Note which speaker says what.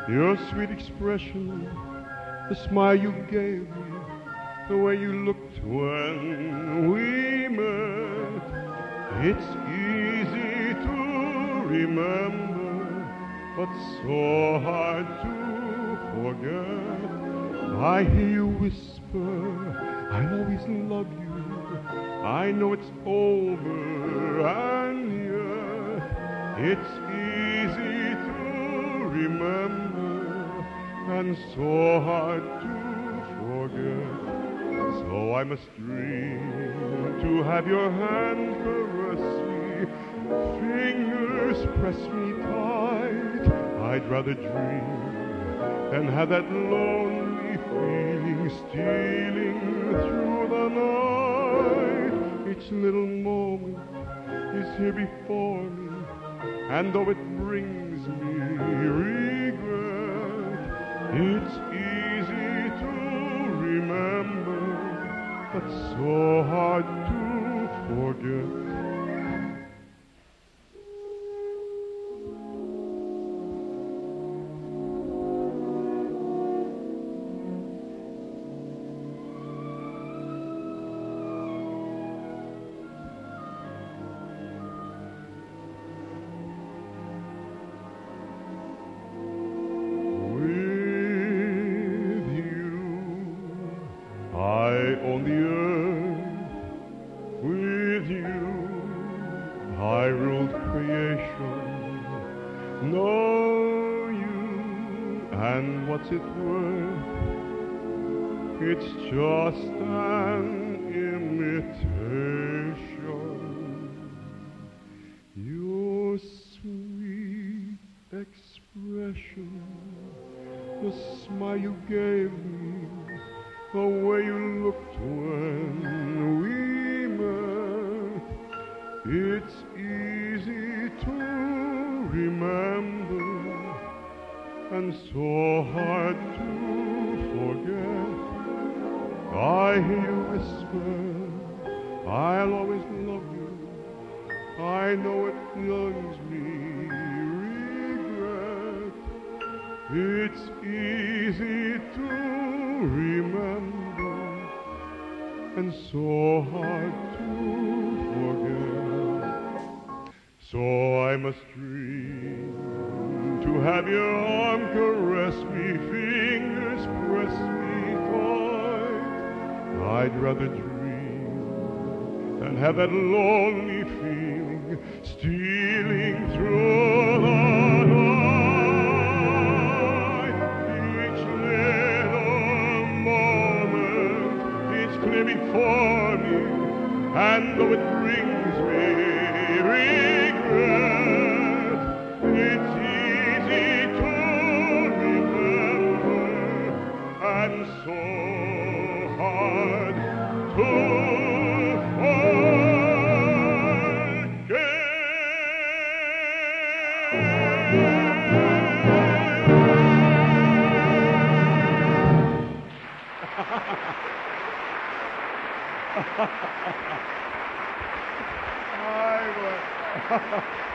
Speaker 1: Your sweet expression, the smile you gave me, the way you looked when we met. It's easy to remember, but so hard to forget. I hear you whisper, I'll always love you. I know it's over, and yet it's easy to remember and so hard to forget. So I must dream to have your hand caress me, fingers press me tight. I'd rather dream than have that lonely feeling stealing through the night. Each little moment is here before me, and though it brings me regret, it's easy to remember, but so hard to forget. I own the earth, with you I ruled creation. Know you, and what's it worth? It's just an imitation. Your sweet expression, the smile you gave me, the way you looked when we met. It's easy to remember and so hard to forget. I hear you whisper, I'll always love you. I know it brings me regret. It's easy to remember and so hard to forget. So I must dream to have your arm caress me, fingers press me tight. I'd rather dream than have that lonely feeling stealing through the night. Each little moment is clear before me, and though it brings me regret, it's easy to remember and so hard to forget.